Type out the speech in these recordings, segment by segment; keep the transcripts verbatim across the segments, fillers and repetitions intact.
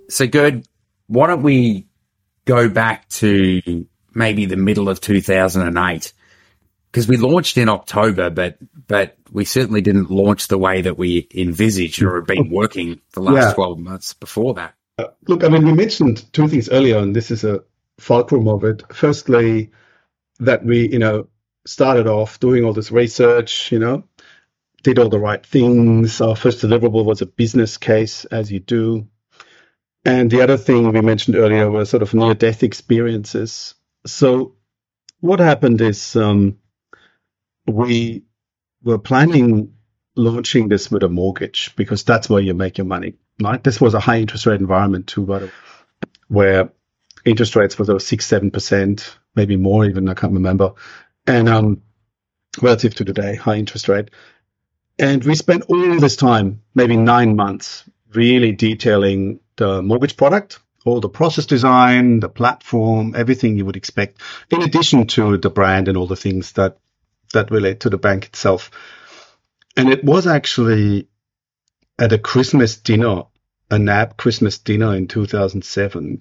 So, Gerd, why don't we go back to maybe the middle of two thousand eight? Because we launched in October, but but we certainly didn't launch the way that we envisaged or had been working the last yeah. twelve months before that. Uh, look, I mean, we mentioned two things earlier, and this is a fulcrum of it. Firstly, that we, you know, started off doing all this research, you know, did all the right things. Our first deliverable was a business case, as you do. And the other thing we mentioned earlier were sort of near-death experiences. So what happened is um, we were planning launching this with a mortgage because that's where you make your money, right? This was a high interest rate environment too, but where interest rates were sort of six, seven percent, maybe more even, I can't remember. And um, relative to today, high interest rate. And we spent all this time, maybe nine months, really detailing the mortgage product, all the process design, the platform, everything you would expect, in addition to the brand and all the things that that relate to the bank itself. And it was actually at a Christmas dinner, a N A B Christmas dinner in two thousand seven.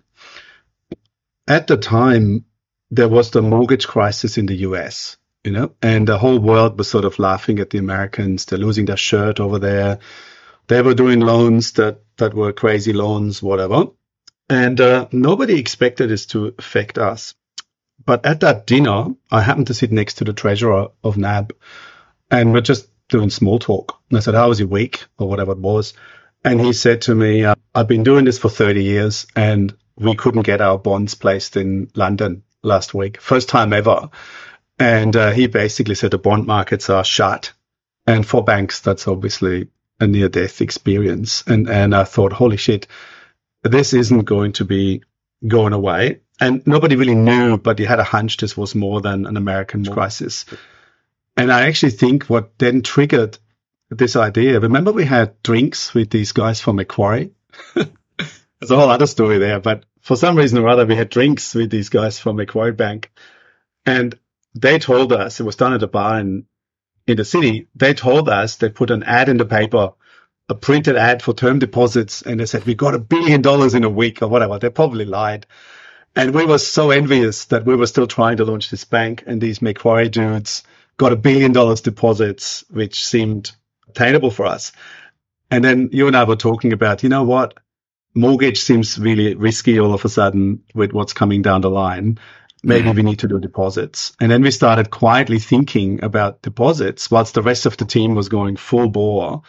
At the time, there was the mortgage crisis in the U S, you know, and the whole world was sort of laughing at the Americans. They're losing their shirt over there. They were doing loans that, that were crazy loans, whatever. And uh, nobody expected this to affect us. But at that dinner, I happened to sit next to the treasurer of N A B, and we're just doing small talk. And I said, how was your week, or whatever it was? And he said to me, uh, I've been doing this for thirty years, and we couldn't get our bonds placed in London last week. First time ever. And uh, he basically said the bond markets are shut. And for banks, that's obviously a near-death experience. And and I thought, holy shit, this isn't going to be going away. And nobody really knew, but you had a hunch this was more than an American crisis. And I actually think what then triggered this idea, remember we had drinks with these guys from Macquarie? There's a whole other story there, but for some reason or other, we had drinks with these guys from Macquarie Bank. And they told us, it was done at a bar in, in the city, they told us they put an ad in the paper, a printed ad for term deposits, and they said, we got a billion dollars in a week or whatever. They probably lied. And we were so envious that we were still trying to launch this bank, and these Macquarie dudes got a billion dollars deposits, which seemed attainable for us. And then you and I were talking about, you know what, mortgage seems really risky all of a sudden with what's coming down the line. Maybe we need to do deposits. And then we started quietly thinking about deposits whilst the rest of the team was going full bore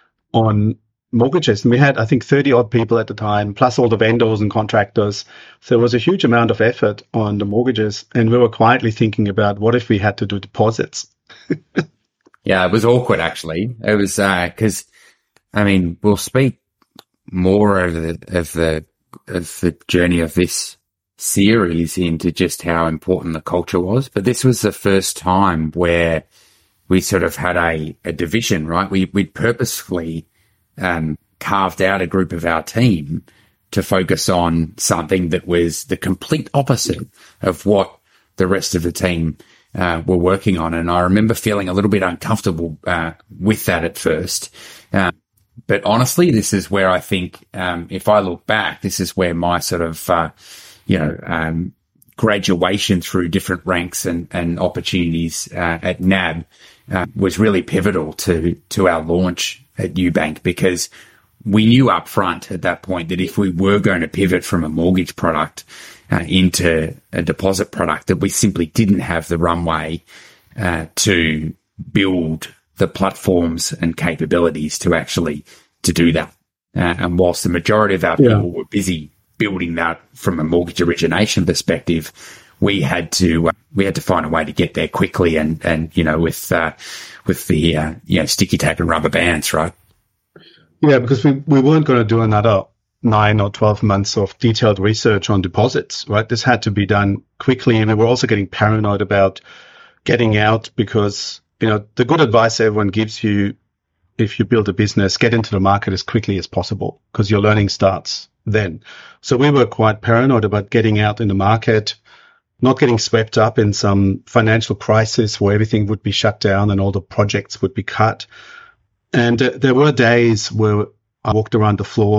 on mortgages. And we had, I think, thirty odd people at the time, plus all the vendors and contractors. So there was a huge amount of effort on the mortgages. And we were quietly thinking about what if we had to do deposits? Yeah, it was awkward, actually. It was because, uh, I mean, we'll speak more of the, of the, of the journey of this series into just how important the culture was. But this was the first time where we sort of had a, a division, right? We, we purposefully um, carved out a group of our team to focus on something that was the complete opposite of what the rest of the team uh, were working on. And I remember feeling a little bit uncomfortable uh, with that at first. Uh, but honestly, this is where I think, um, if I look back, this is where my sort of, uh, you know, um, graduation through different ranks and, and opportunities uh, at N A B uh, was really pivotal to to our launch at UBank, because we knew up front at that point that if we were going to pivot from a mortgage product uh, into a deposit product, that we simply didn't have the runway uh, to build the platforms and capabilities to actually to do that. Uh, and whilst the majority of our yeah. people were busy building that from a mortgage origination perspective, we had to uh, we had to find a way to get there quickly, and and you know with uh, with the uh, you know sticky tape and rubber bands, right? Yeah, because we we weren't going to do another nine or twelve months of detailed research on deposits, right? This had to be done quickly, and we were also getting paranoid about getting out, because you know the good advice everyone gives you, if you build a business, get into the market as quickly as possible, because your learning starts then. So we were quite paranoid about getting out in the market, not getting swept up in some financial crisis where everything would be shut down and all the projects would be cut. And uh, there were days where I walked around the floor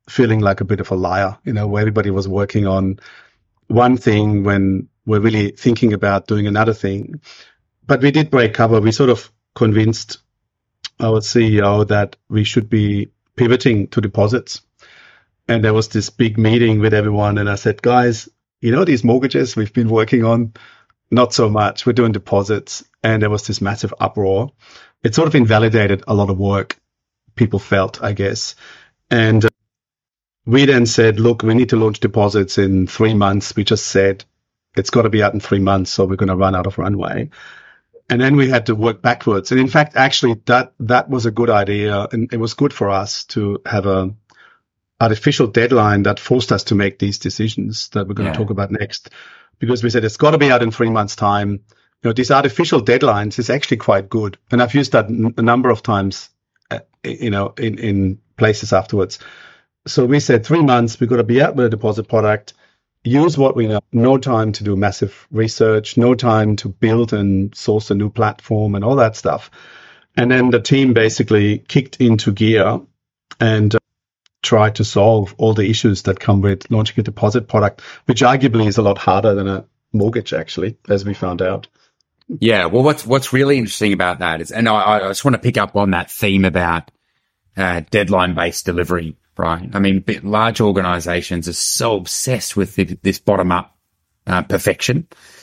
feeling like a bit of a liar, you know, where everybody was working on one thing when we're really thinking about doing another thing. But we did break cover. We sort of convinced our C E O that we should be pivoting to deposits. And there was this big meeting with everyone. And I said, guys, you know, these mortgages we've been working on, not so much. We're doing deposits. And there was this massive uproar. It sort of invalidated a lot of work people felt, I guess. And uh, we then said, look, we need to launch deposits in three months. We just said it's got to be out in three months. So we're going to run out of runway. And then we had to work backwards. And in fact, actually, that that was a good idea. And it was good for us to have a artificial deadline that forced us to make these decisions that we're going yeah. to talk about next. Because we said it's got to be out in three months' time. You know, these artificial deadlines is actually quite good. And I've used that n- a number of times, uh, you know, in, in places afterwards. So we said three months, we've got to be out with a deposit product. Use what we know. No time to do massive research, no time to build and source a new platform and all that stuff. And then the team basically kicked into gear and uh, tried to solve all the issues that come with launching a deposit product, which arguably is a lot harder than a mortgage, actually, as we found out. Yeah, well, what's what's really interesting about that is, and I, I just want to pick up on that theme about uh, deadline-based delivery. Right. I mean, large organizations are so obsessed with this bottom up uh, perfection,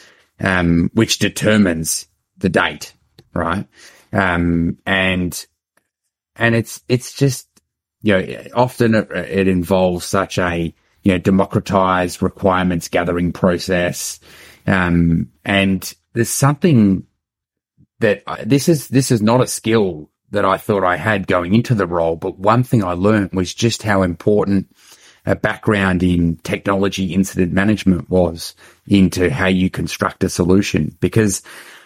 um, which determines the date. Right. Um, and, and it's, it's just, you know, often it, it involves such a, you know, democratized requirements gathering process. Um, and there's something that I, this is, this is not a skill that I thought I had going into the role. But one thing I learned was just how important a background in technology incident management was into how you construct a solution. Because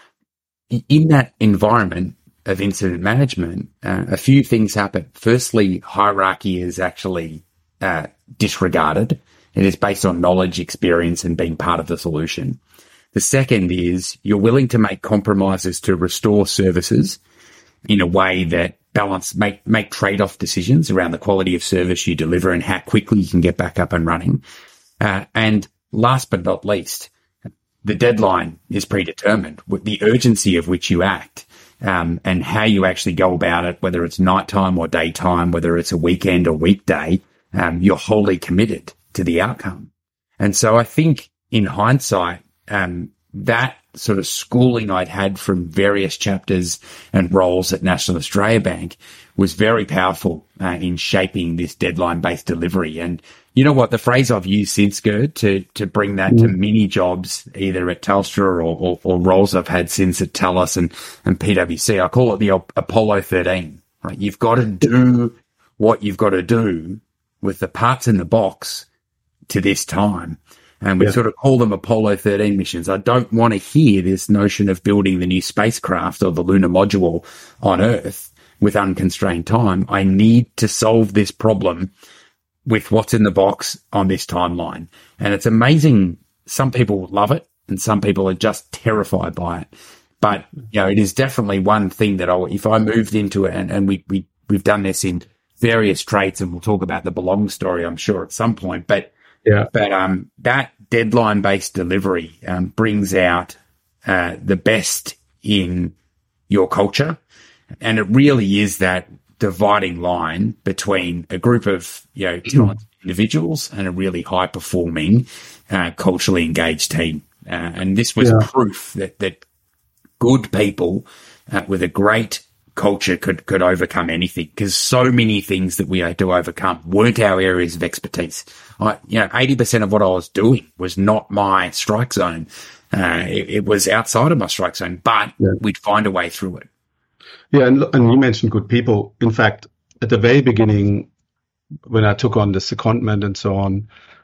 in that environment of incident management, uh, a few things happen. Firstly, hierarchy is actually uh, disregarded. It is based on knowledge, experience, and being part of the solution. The second is you're willing to make compromises to restore services in a way that balance, make, make trade-off decisions around the quality of service you deliver and how quickly you can get back up and running. Uh, and last but not least, the deadline is predetermined, with the urgency of which you act, um, and how you actually go about it, whether it's nighttime or daytime, whether it's a weekend or weekday, um, you're wholly committed to the outcome. And so I think in hindsight, um, that sort of schooling I'd had from various chapters and roles at National Australia Bank was very powerful uh, in shaping this deadline-based delivery. And you know what? The phrase I've used since, Gerd, to, to bring that mm. to mini jobs, either at Telstra or, or, or roles I've had since at TELUS and, and P W C, I call it the Apollo thirteen, right? You've got to do what you've got to do with the parts in the box to this time. And we yeah. sort of call them Apollo thirteen missions. I don't want to hear this notion of building the new spacecraft or the lunar module on Earth with unconstrained time. I need to solve this problem with what's in the box on this timeline. And it's amazing. Some people love it and some people are just terrified by it. But, you know, it is definitely one thing that I, if I moved into it, and, and we, we, we've done this in various traits, and we'll talk about the Belong story, I'm sure, at some point, but Yeah. But um, that deadline-based delivery um, brings out uh, the best in your culture. And it really is that dividing line between a group of, you know, talented individuals and a really high-performing, uh, culturally engaged team. Uh, and this was yeah. proof that, that good people uh, with a great culture could, could overcome anything, because so many things that we had to overcome weren't our areas of expertise. I, you know, eighty percent of what I was doing was not my strike zone. Uh, it, it was outside of my strike zone, but yeah. we'd find a way through it. Yeah. And, and you mentioned good people. In fact, at the very beginning, when I took on the secondment and so on,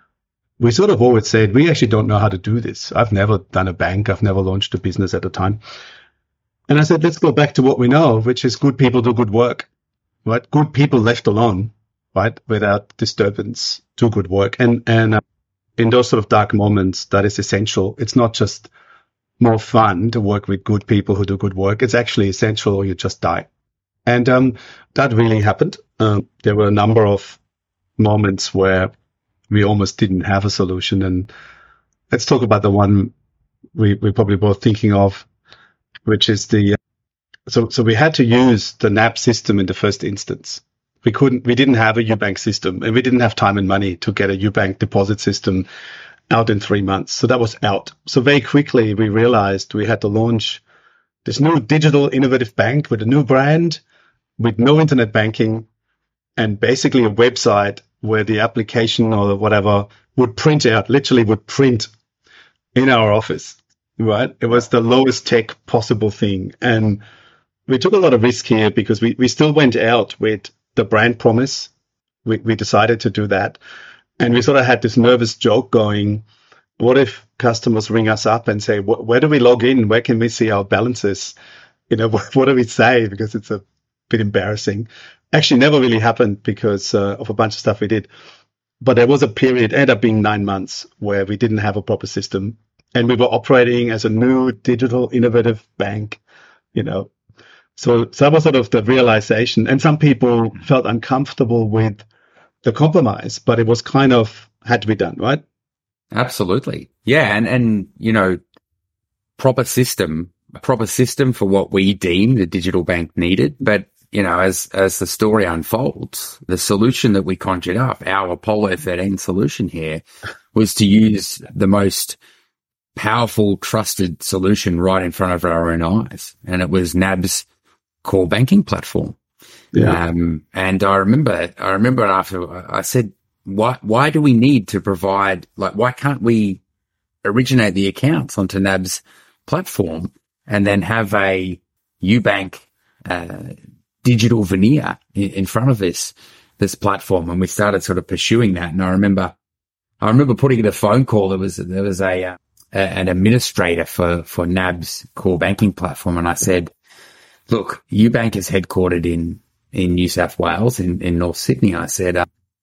we sort of always said, we actually don't know how to do this. I've never done a bank. I've never launched a business at the time. And I said, let's go back to what we know, which is good people do good work, right? Good people left alone, right? Without disturbance, do good work. And, and uh, in those sort of dark moments, that is essential. It's not just more fun to work with good people who do good work. It's actually essential or you just die. And um, that really happened. Um, there were a number of moments where we almost didn't have a solution. And let's talk about the one we, we're probably both thinking of, which is the, so, so we had to use the N A B system in the first instance. We couldn't, we didn't have a Ubank system, and we didn't have time and money to get a Ubank deposit system out in three months. So that was out. So very quickly we realized we had to launch this new digital innovative bank with a new brand, with no internet banking, and basically a website where the application or whatever would print out, literally would print in our office, right? It was the lowest tech possible thing. And we took a lot of risk here because we, we still went out with the brand promise. We, we decided to do that. And we sort of had this nervous joke going, what if customers ring us up and say, where do we log in? Where can we see our balances? You know, what, what do we say? Because it's a bit embarrassing. Actually never really happened because uh, of a bunch of stuff we did. But there was a period, ended up being nine months, where we didn't have a proper system. And we were operating as a new digital innovative bank, you know. So, so that was sort of the realization. And some people felt uncomfortable with the compromise, but it was kind of had to be done, right? Absolutely. Yeah. And, and, you know, proper system, a proper system for what we deemed the digital bank needed. But, you know, as, as the story unfolds, the solution that we conjured up, our Apollo thirteen solution here, was to use the most powerful, trusted solution right in front of our own eyes. And it was N A B's core banking platform. Yeah. Um, and I remember, I remember after I said, why, why do we need to provide, like, why can't we originate the accounts onto N A B's platform and then have a Ubank, uh, digital veneer in, in front of this, this platform? And we started sort of pursuing that. And I remember, I remember putting in a phone call. There was, there was a, uh, a an administrator for, for N A B's core banking platform. And I said, look, Ubank is headquartered in, in New South Wales, in, in North Sydney. I said, uh,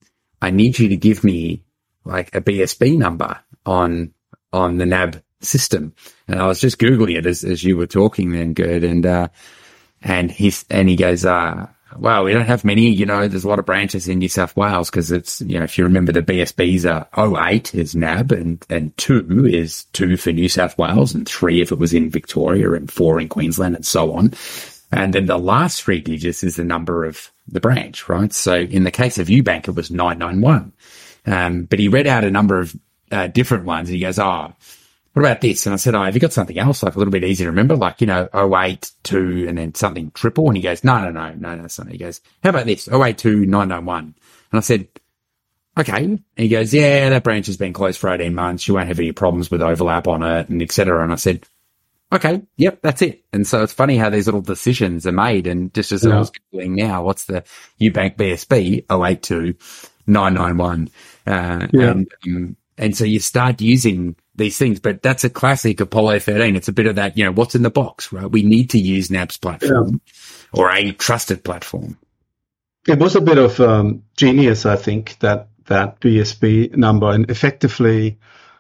I need you to give me like a B S B number on, on the N A B system. And I was just Googling it as, as you were talking then, Gerd. And, uh, and he's, and he goes, uh, wow, we don't have many, you know, there's a lot of branches in New South Wales because it's, you know, if you remember the B S Bs are oh eight is N A B and, and two is two for New South Wales and three if it was in Victoria and four in Queensland and so on. And then the last three digits is the number of the branch, right? So in the case of Ubank, it was nine nine one. Um, but he read out a number of uh, different ones. And he goes, oh, what about this? And I said, oh, have you got something else like a little bit easier to remember? Like, you know, oh eight two and then something triple. And he goes, no, no, no, no, no, something. He goes, how about this? oh eight two nine nine one. And I said, okay. And he goes, yeah, that branch has been closed for eighteen months. You won't have any problems with overlap on it and et cetera. And I said, okay, yep, that's it. And so it's funny how these little decisions are made. And just as yeah. I was Googling now, what's the Ubank B S B? oh eight two nine nine one. Uh, yeah. and, um, and so you start using these things, but that's a classic Apollo thirteen. It's a bit of that, you know, what's in the box, right? We need to use N A B's platform yeah. or a trusted platform. It was a bit of um, genius, I think, that, that B S B number, and effectively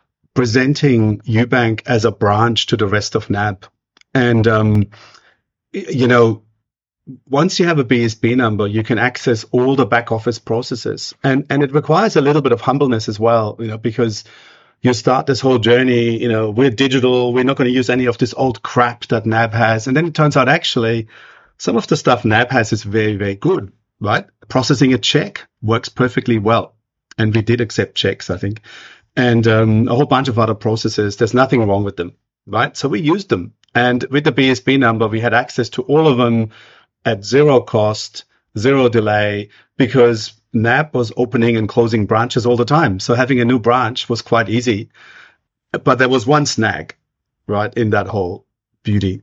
presenting Ubank as a branch to the rest of N A B. And, um, you know, once you have a B S B number, you can access all the back office processes. And, and it requires a little bit of humbleness as well, you know, because you start this whole journey, you know, we're digital, we're not going to use any of this old crap that N A B has. And then it turns out actually some of the stuff N A B has is very, very good, right? Processing a check works perfectly well. And we did accept checks, I think. And um, a whole bunch of other processes, there's nothing wrong with them, right? So we used them. And with the B S B number, we had access to all of them at zero cost, zero delay, because N A B was opening and closing branches all the time. So having a new branch was quite easy. But there was one snag, right, in that whole beauty.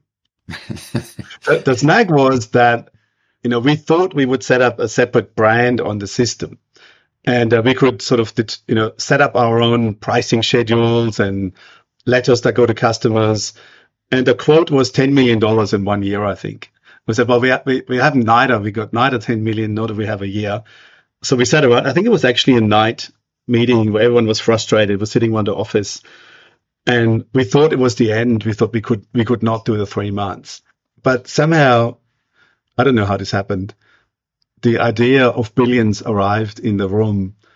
the, the snag was that, you know, we thought we would set up a separate brand on the system. And uh, we could sort of, you know, set up our own pricing schedules and letters that go to customers. And the quote was ten million dollars in one year, I think. We said, well, we, ha- we, we have neither. We got neither ten million, nor do we have a year. So we sat around. I think it was actually a night meeting where everyone was frustrated, was sitting around the office. And we thought it was the end. We thought we could, we could not do the three months. But somehow, I don't know how this happened. The idea of billions arrived in the room,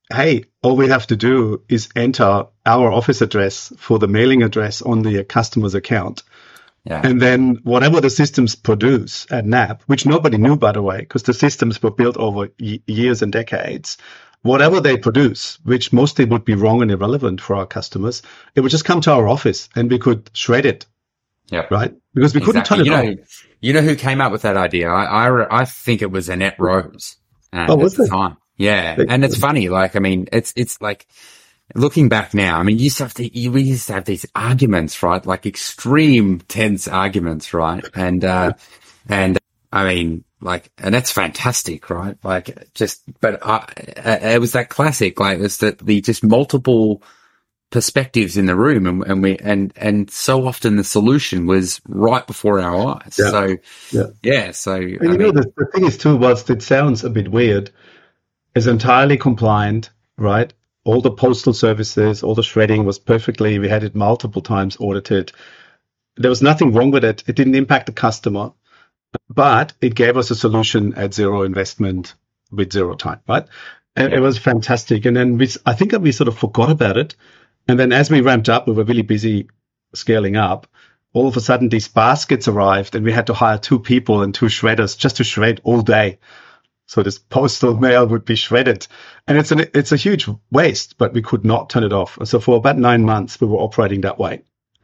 hey, all we have to do is enter our office address for the mailing address on the customer's account. Yeah. And then whatever the systems produce at N A B, which nobody knew, by the way, because the systems were built over y- years and decades, whatever they produce, which mostly would be wrong and irrelevant for our customers, it would just come to our office and we could shred it. Yeah. Right? Because we couldn't Exactly. turn it You know, off. you know who came up with that idea? I, I, re- I think it was Annette Rose uh, Oh, at was the it? time. Yeah. And it's funny. Like, I mean, it's, it's like looking back now, I mean, you used to have to, you, we used to have these arguments, right? Like extreme tense arguments, right? And, uh, and I mean, like, and that's fantastic, right? Like just, but I, it was that classic, like it was the, the just multiple perspectives in the room, and, and we and and so often the solution was right before our eyes. Yeah. So Yeah. yeah, so And I you know, mean, the, the thing is too, whilst it sounds a bit weird, is entirely compliant, right? All the postal services, all the shredding was perfectly, we had it multiple times audited. There was nothing wrong with it. It didn't impact the customer, but it gave us a solution at zero investment with zero time, right? And it was fantastic. And then we, I think that we sort of forgot about it. And then as we ramped up, we were really busy scaling up. All of a sudden, these baskets arrived and we had to hire two people and two shredders just to shred all day. So this postal mail would be shredded, and it's an it's a huge waste, but we could not turn it off. So for about nine months, we were operating that way,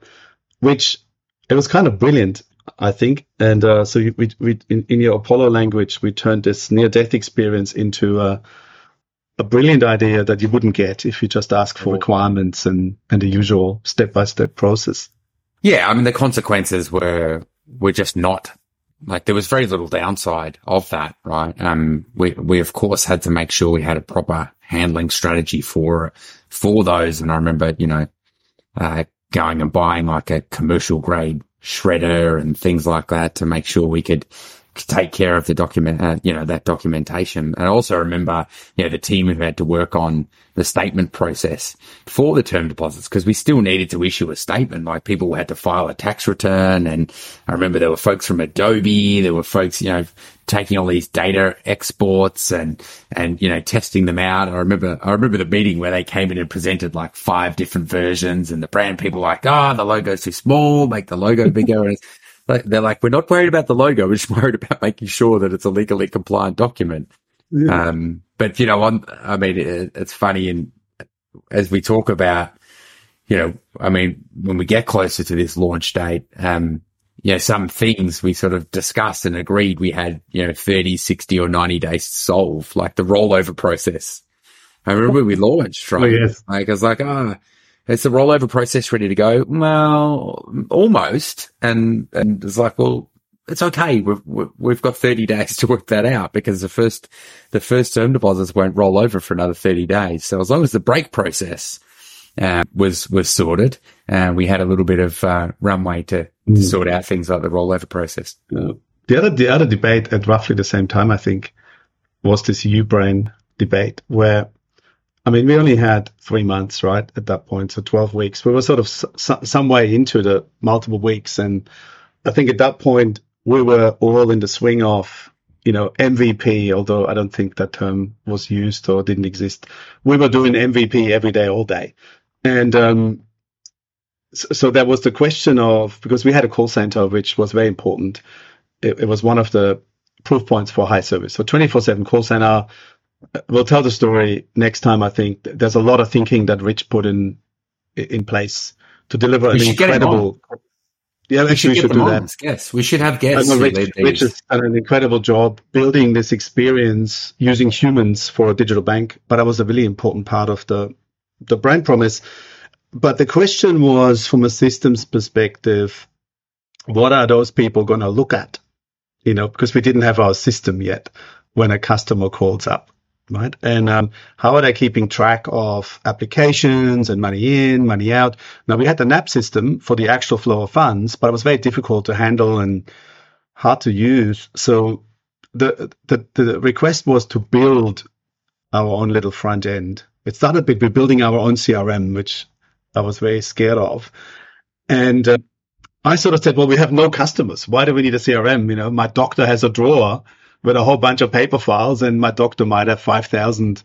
which it was kind of brilliant, I think. And uh, so we, we in, in your Apollo language, we turned this near-death experience into a, a brilliant idea that you wouldn't get if you just ask for requirements and and the usual step-by-step process. yeah, I mean the consequences were were just not. Like there was very little downside of that, right? Um, we, we of course had to make sure we had a proper handling strategy for, for those. And I remember, you know, uh, going and buying like a commercial grade shredder and things like that to make sure we could take care of the document, uh, you know, that documentation. And I also remember, you know, the team who had to work on the statement process for the term deposits, because we still needed to issue a statement. Like people had to file a tax return. And I remember there were folks from Adobe, there were folks, you know, taking all these data exports and, and, you know, testing them out. I remember, I remember the meeting where they came in and presented like five different versions, and the brand people were like, oh, the logo's too small, make the logo bigger. And like, they're like, we're not worried about the logo. We're just worried about making sure that it's a legally compliant document. Yeah. Um, but you know, on, I mean, it, it's funny. And as we talk about, you know, I mean, when we get closer to this launch date, um, you know, some things we sort of discussed and agreed we had, you know, thirty, sixty or ninety days to solve, like the rollover process. I remember when we launched, right? Oh, yes. Like, I was like, ah, oh, it's the rollover process ready to go. Well, almost. And, and it's like, well, it's okay. We've, we've got thirty days to work that out, because the first, the first term deposits won't roll over for another thirty days. So as long as the break process, uh, was, was sorted, and uh, we had a little bit of, uh, runway to, mm. to sort out things like the rollover process. Uh, the other, the other debate at roughly the same time, I think, was this U-Brain debate where, I mean, we only had three months, right, at that point, so twelve weeks. We were sort of s- some way into the multiple weeks. And I think at that point, we were all in the swing of, you know, M V P, although I don't think that term was used or didn't exist. We were doing M V P every day, all day. And um, so, so that was the question of, because we had a call center, which was very important. It, it was one of the proof points for high service. So twenty-four seven call center. We'll tell the story next time. I think there's a lot of thinking that Rich put in in place to deliver an incredible. Yeah, we actually, should, we should do that. Guests. We should have guests. I know Rich, Rich has done an incredible job building this experience using humans for a digital bank, but that was a really important part of the the brand promise. But the question was, from a systems perspective, what are those people going to look at? You know, because we didn't have our system yet when a customer calls up. Right. And um, how are they keeping track of applications and money in, money out? Now, we had the N A B system for the actual flow of funds, but it was very difficult to handle and hard to use. So the the, the request was to build our own little front end. It started with building our own C R M, which I was very scared of. And uh, I sort of said, well, we have no customers. Why do we need a C R M? You know, my doctor has a drawer with a whole bunch of paper files, and my doctor might have five thousand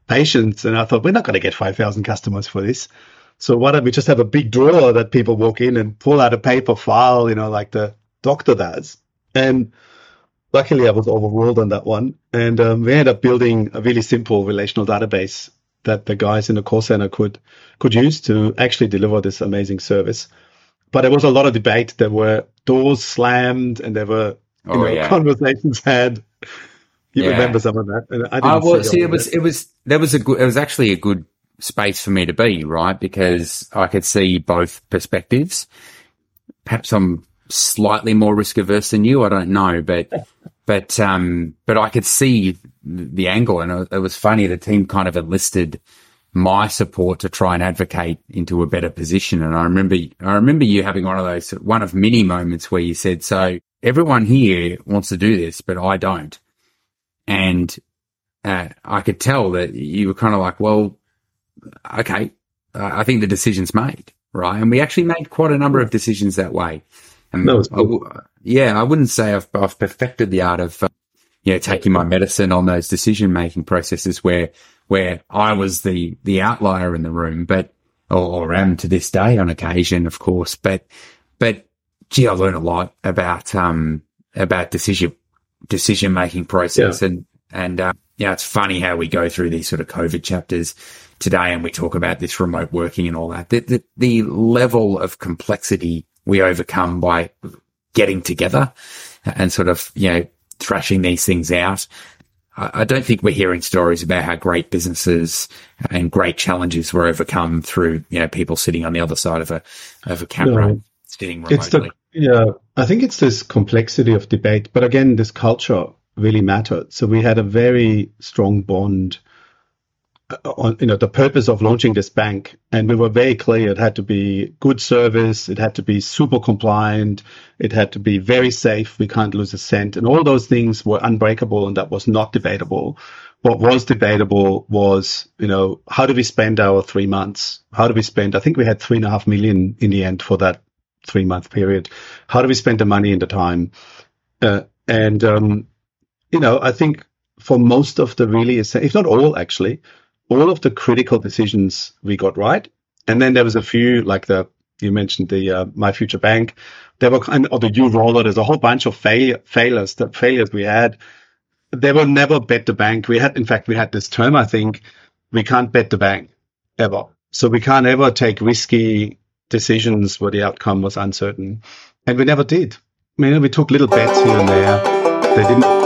patients. And I thought, we're not going to get five thousand customers for this. So why don't we just have a big drawer that people walk in and pull out a paper file, you know, like the doctor does. And luckily I was overruled on that one. And um, we ended up building a really simple relational database that the guys in the call center could could use to actually deliver this amazing service. But there was a lot of debate. There were doors slammed and there were you Oh know, yeah. conversations had. You Yeah. remember some of that? And I didn't I well, see see, all it of was, it. it was, that was a good, it was actually a good space for me to be, right? Because I could see both perspectives. Perhaps I'm slightly more risk averse than you. I don't know, but, but, um, but I could see the angle, and it, it was funny. The team kind of enlisted my support to try and advocate into a better position. And I remember, I remember you having one of those, one of many moments where you said, so everyone here wants to do this, but I don't. And, uh, I could tell that you were kind of like, well, okay, uh, I think the decision's made, right? And we actually made quite a number of decisions that way. And That was I w- yeah, I wouldn't say I've, I've perfected the art of, uh, you know, taking my medicine on those decision-making processes where, where I was the, the outlier in the room, but, or, or am to this day on occasion, of course, but, but gee, I learned a lot about, um, about decision, decision-making process. Yeah. And, and, uh, yeah, it's funny how we go through these sort of COVID chapters today and we talk about this remote working and all that. The, the, the level of complexity we overcome by getting together and sort of, you know, thrashing these things out. I, I don't think we're hearing stories about how great businesses and great challenges were overcome through, you know, people sitting on the other side of a, of a camera, No. sitting remotely. It's the, yeah, I think it's this complexity of debate, but again, this culture really mattered. So we had a very strong bond on, you know, the purpose of launching this bank. And we were very clear it had to be good service. It had to be super compliant. It had to be very safe. We can't lose a cent. And all those things were unbreakable, and that was not debatable. What was debatable was, you know, how do we spend our three months? How do we spend? I think we had three and a half million in the end for that three month period. How do we spend the money and the time? Uh, and, um, you know, I think for most of the really, if not all actually, all of the critical decisions we got right. And then there was a few, like the, you mentioned the uh, My Future Bank, there were kind of, or the U roller, there's a whole bunch of fail, failures, the failures we had. They were never bet the bank. We had, in fact, we had this term, I think, we can't bet the bank ever. So we can't ever take risky decisions where the outcome was uncertain. And we never did. I mean, we took little bets here and there. They didn't